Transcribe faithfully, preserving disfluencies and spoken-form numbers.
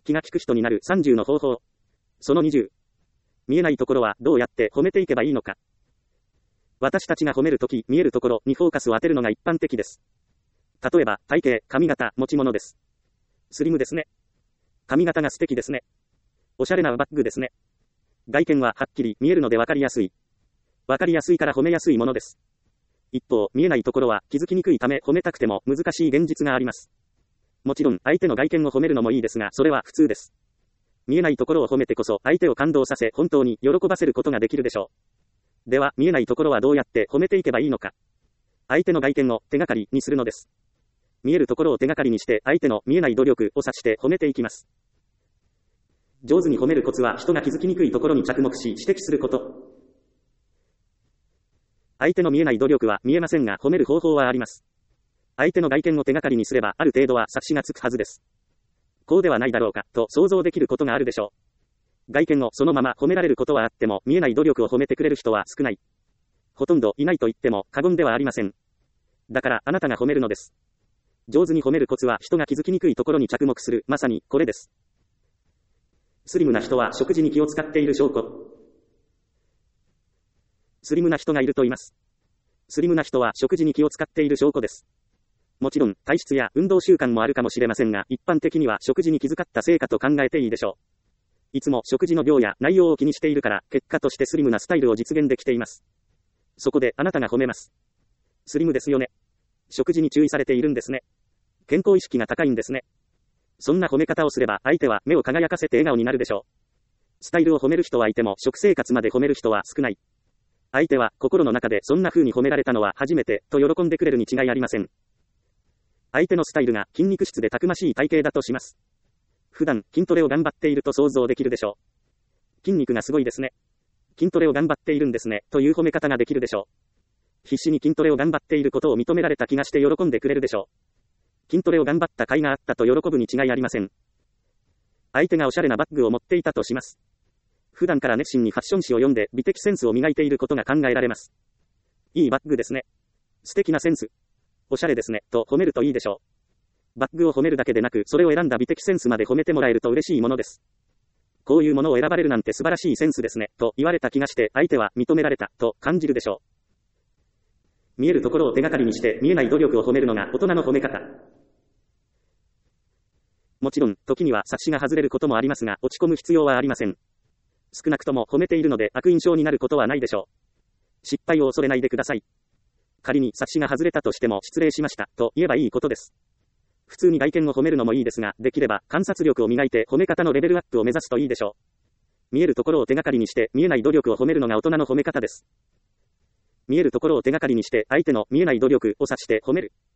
気が利く人になるさんじゅうの方法。そのにじゅう。見えないところはどうやって褒めていけばいいのか。私たちが褒めるとき、見えるところにフォーカスを当てるのが一般的です。例えば、体型、髪型、持ち物です。スリムですね。髪型が素敵ですね。おしゃれなバッグですね。外見ははっきり見えるので分かりやすい。分かりやすいから褒めやすいものです。一方、見えないところは気づきにくいため褒めたくても難しい現実があります。もちろん、相手の外見を褒めるのもいいですが、それは普通です。見えないところを褒めてこそ、相手を感動させ、本当に喜ばせることができるでしょう。では、見えないところはどうやって褒めていけばいいのか。相手の外見を手がかりにするのです。見えるところを手がかりにして、相手の見えない努力を察して褒めていきます。上手に褒めるコツは、人が気づきにくいところに着目し、指摘すること。相手の見えない努力は見えませんが、褒める方法はあります。相手の外見を手がかりにすれば、ある程度は察しがつくはずです。こうではないだろうか、と想像できることがあるでしょう。外見をそのまま褒められることはあっても、見えない努力を褒めてくれる人は少ない。ほとんどいないと言っても過言ではありません。だから、あなたが褒めるのです。上手に褒めるコツは、人が気づきにくいところに着目する、まさにこれです。スリムな人は食事に気を使っている証拠。スリムな人がいると言います。スリムな人は食事に気を使っている証拠です。もちろん、体質や運動習慣もあるかもしれませんが、一般的には食事に気遣った成果と考えていいでしょう。いつも食事の量や内容を気にしているから、結果としてスリムなスタイルを実現できています。そこで、あなたが褒めます。スリムですよね。食事に注意されているんですね。健康意識が高いんですね。そんな褒め方をすれば、相手は目を輝かせて笑顔になるでしょう。スタイルを褒める人はいても、食生活まで褒める人は少ない。相手は心の中でそんな風に褒められたのは初めてと喜んでくれるに違いありません。相手のスタイルが筋肉質でたくましい体型だとします。普段筋トレを頑張っていると想像できるでしょう。筋肉がすごいですね。筋トレを頑張っているんですねという褒め方ができるでしょう。必死に筋トレを頑張っていることを認められた気がして喜んでくれるでしょう。筋トレを頑張った甲斐があったと喜ぶに違いありません。相手がおしゃれなバッグを持っていたとします。普段から熱心にファッション誌を読んで美的センスを磨いていることが考えられます。いいバッグですね。素敵なセンス。おしゃれですね、と褒めるといいでしょう。バッグを褒めるだけでなく、それを選んだ美的センスまで褒めてもらえると嬉しいものです。こういうものを選ばれるなんて素晴らしいセンスですね、と言われた気がして、相手は認められた、と感じるでしょう。見えるところを手がかりにして、見えない努力を褒めるのが大人の褒め方。もちろん、時には察しが外れることもありますが、落ち込む必要はありません。少なくとも褒めているので悪印象になることはないでしょう。失敗を恐れないでください。仮に察しが外れたとしても失礼しましたと言えばいいことです。普通に外見を褒めるのもいいですが、できれば観察力を磨いて褒め方のレベルアップを目指すといいでしょう。見えるところを手がかりにして見えない努力を褒めるのが大人の褒め方です。見えるところを手がかりにして相手の見えない努力を察して褒める。